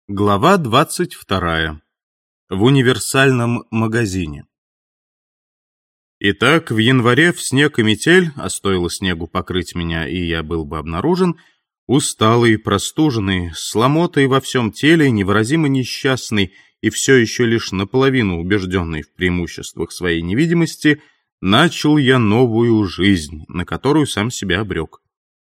Глава 22. В универсальном магазине. Итак, в январе в снег и метель, а стоило снегу покрыть меня, и я был бы обнаружен, усталый, простуженный, с ломотой во всем теле, невыразимо несчастный и все еще лишь наполовину убежденный в преимуществах своей невидимости, начал я новую жизнь, на которую сам себя обрек.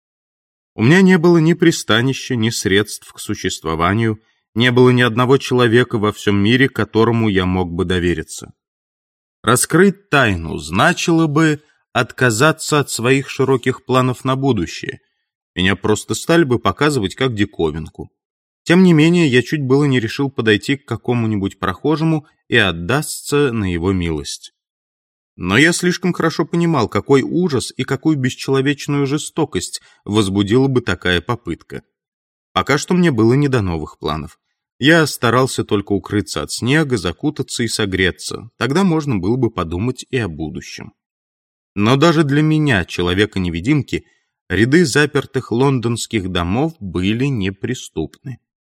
У меня не было ни пристанища, ни средств к существованию. Не было ни одного человека во всем мире, которому я мог бы довериться. Раскрыть тайну значило бы отказаться от своих широких планов на будущее. Меня просто стали бы показывать как диковинку. Тем не менее, я чуть было не решил подойти к какому-нибудь прохожему и отдастся на его милость. Но я слишком хорошо понимал, какой ужас и какую бесчеловечную жестокость возбудила бы такая попытка. Пока что мне было не до новых планов. Я старался только укрыться от снега, закутаться и согреться. Тогда можно было бы подумать и о будущем. Но даже для меня, человека-невидимки, ряды запертых лондонских домов были неприступны.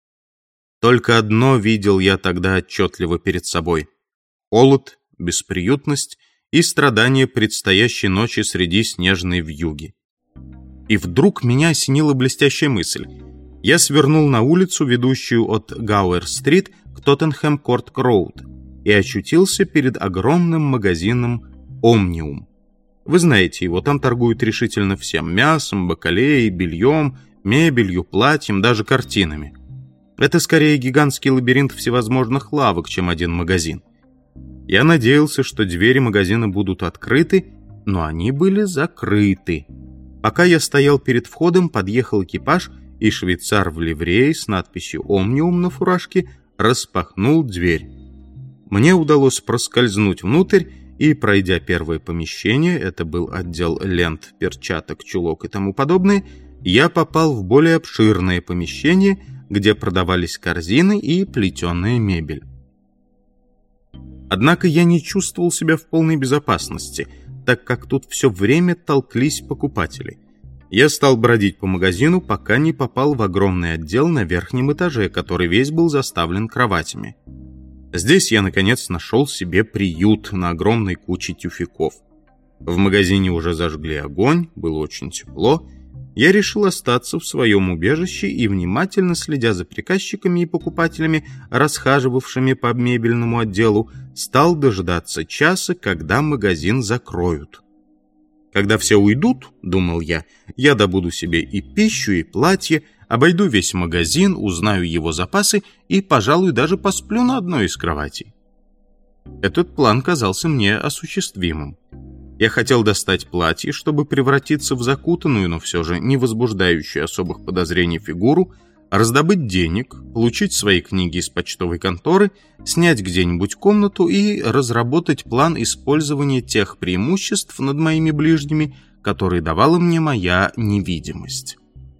Только одно видел я тогда отчетливо перед собой: холод, бесприютность и страдания предстоящей ночи среди снежной вьюги. И вдруг меня осенила блестящая мысль. Я свернул на улицу, ведущую от Гауэр-стрит к Тоттенхэм-корт-роуд, и очутился перед огромным магазином «Омниум». Вы знаете его, там торгуют решительно всем: мясом, бакалеей, бельем, мебелью, платьем, даже картинами. Это скорее гигантский лабиринт всевозможных лавок, чем один магазин. Я надеялся, что двери магазина будут открыты, но они были закрыты. Пока я стоял перед входом, подъехал экипаж, и швейцар в ливрее с надписью «Омниум» на фуражке распахнул дверь. Мне удалось проскользнуть внутрь, и, пройдя первое помещение, это был отдел лент, перчаток, чулок и тому подобное, я попал в более обширное помещение, где продавались корзины и плетеная мебель. Однако я не чувствовал себя в полной безопасности, так как тут все время толклись покупатели. Я стал бродить по магазину, пока не попал в огромный отдел на верхнем этаже, который весь был заставлен кроватями. Здесь я, наконец, нашел себе приют на огромной куче тюфяков. В магазине уже зажгли огонь, было очень тепло. Я решил остаться в своем убежище и, внимательно следя за приказчиками и покупателями, расхаживавшими по мебельному отделу, стал дожидаться часа, когда магазин закроют. Когда все уйдут, думал я добуду себе и пищу, и платье, обойду весь магазин, узнаю его запасы и, пожалуй, даже посплю на одной из кроватей. Этот план казался мне осуществимым. Я хотел достать платье, чтобы превратиться в закутанную, но все же не возбуждающую особых подозрений фигуру, раздобыть денег, получить свои книги из почтовой конторы, снять где-нибудь комнату и разработать план использования тех преимуществ над моими ближними, которые давала мне моя невидимость.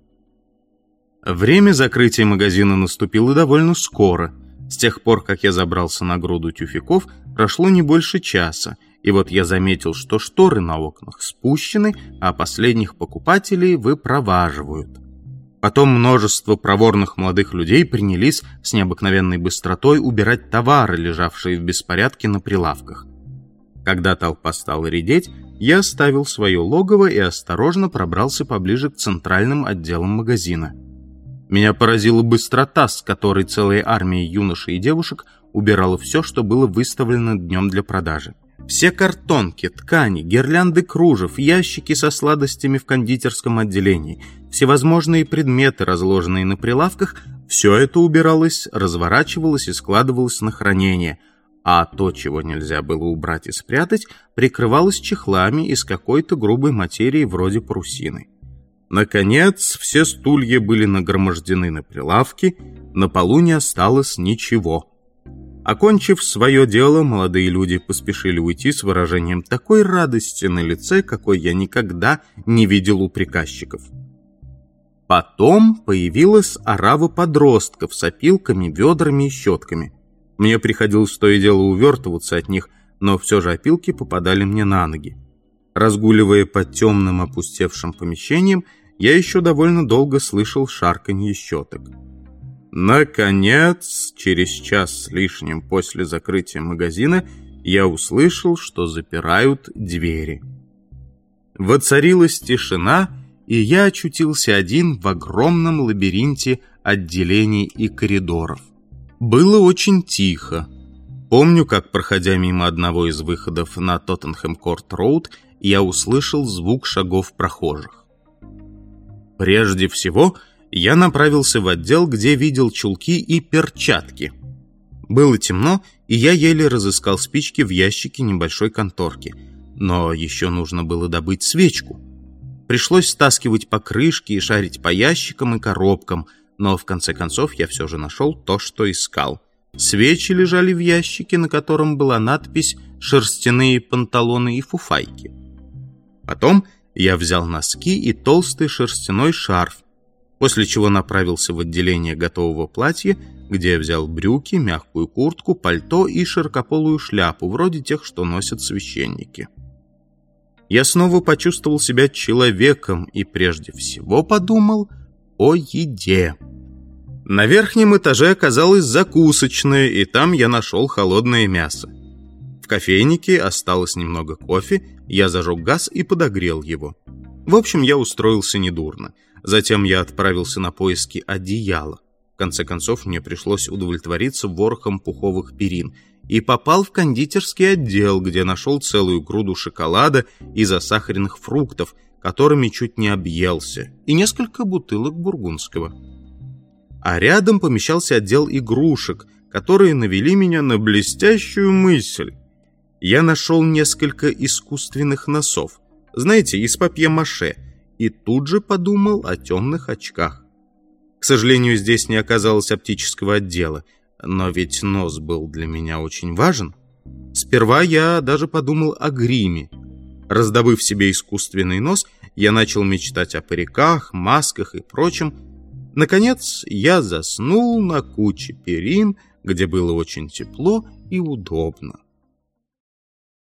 Время закрытия магазина наступило довольно скоро. С тех пор, как я забрался на груду тюфяков, прошло не больше часа, и вот я заметил, что шторы на окнах спущены, а последних покупателей выпроваживают. Потом множество проворных молодых людей принялись с необыкновенной быстротой убирать товары, лежавшие в беспорядке на прилавках. Когда толпа стала редеть, я оставил свое логово и осторожно пробрался поближе к центральным отделам магазина. Меня поразила быстрота, с которой целая армия юношей и девушек убирала все, что было выставлено днем для продажи. Все картонки, ткани, гирлянды кружев, ящики со сладостями в кондитерском отделении, всевозможные предметы, разложенные на прилавках, все это убиралось, разворачивалось и складывалось на хранение, а то, чего нельзя было убрать и спрятать, прикрывалось чехлами из какой-то грубой материи вроде парусины. Наконец, все стулья были нагромождены на прилавке, на полу не осталось ничего. Окончив свое дело, молодые люди поспешили уйти с выражением такой радости на лице, какой я никогда не видел у приказчиков. Потом появилась орава подростков с опилками, ведрами и щетками. Мне приходилось то и дело увертываться от них, но все же опилки попадали мне на ноги. Разгуливая по темным опустевшим помещениям, я еще довольно долго слышал шарканье щеток. Наконец, через час с лишним после закрытия магазина, я услышал, что запирают двери. Воцарилась тишина, и я очутился один в огромном лабиринте отделений и коридоров. Было очень тихо. Помню, как, проходя мимо одного из выходов на Тоттенхэм-Корт-Роуд, я услышал звук шагов прохожих. Прежде всего, я направился в отдел, где видел чулки и перчатки. Было темно, и я еле разыскал спички в ящике небольшой конторки. Но еще нужно было добыть свечку. Пришлось стаскивать покрышки и шарить по ящикам и коробкам, но в конце концов я все же нашел то, что искал. Свечи лежали в ящике, на котором была надпись «Шерстяные панталоны и фуфайки». Потом я взял носки и толстый шерстяной шарф, после чего направился в отделение готового платья, где я взял брюки, мягкую куртку, пальто и широкополую шляпу, вроде тех, что носят священники. Я снова почувствовал себя человеком и прежде всего подумал о еде. На верхнем этаже оказалась закусочная, и там я нашел холодное мясо. В кофейнике осталось немного кофе, я зажег газ и подогрел его. В общем, я устроился недурно. Затем я отправился на поиски одеяла. В конце концов, мне пришлось удовлетвориться ворохом пуховых перин и попал в кондитерский отдел, где нашел целую груду шоколада и засахаренных фруктов, которыми чуть не объелся, и несколько бутылок бургундского. А рядом помещался отдел игрушек, которые навели меня на блестящую мысль. Я нашел несколько искусственных носов, знаете, из папье-маше, и тут же подумал о темных очках. К сожалению, здесь не оказалось оптического отдела, но ведь нос был для меня очень важен. Сперва я даже подумал о гриме. Раздобыв себе искусственный нос, я начал мечтать о париках, масках и прочем. Наконец, я заснул на куче перин, где было очень тепло и удобно.